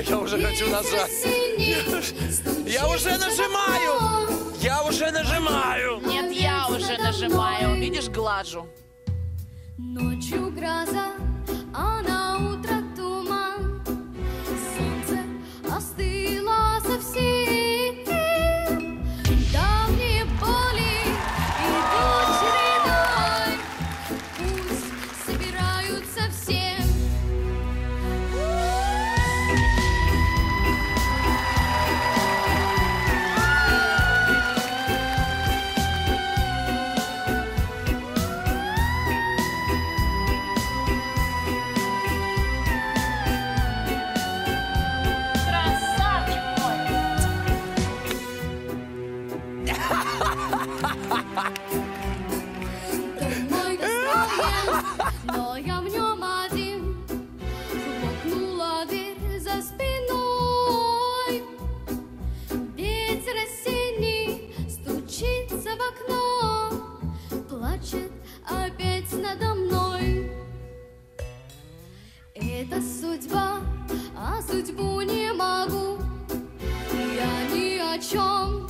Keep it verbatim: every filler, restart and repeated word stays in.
Я уже хочу нажать. Я уже нажимаю. Я уже нажимаю. Нет, я уже нажимаю. Видишь, глажу. Ночью гроза, а на утро туман. Солнце остыло совсем. Давние боли идут чередой. Пусть собираются все. Домой настроен, но я в нем один. Хлопнула дверь за спиной. Ветер осенний стучится в окно, плачет опять надо мной. Это судьба, а судьбу не могу я ни о чем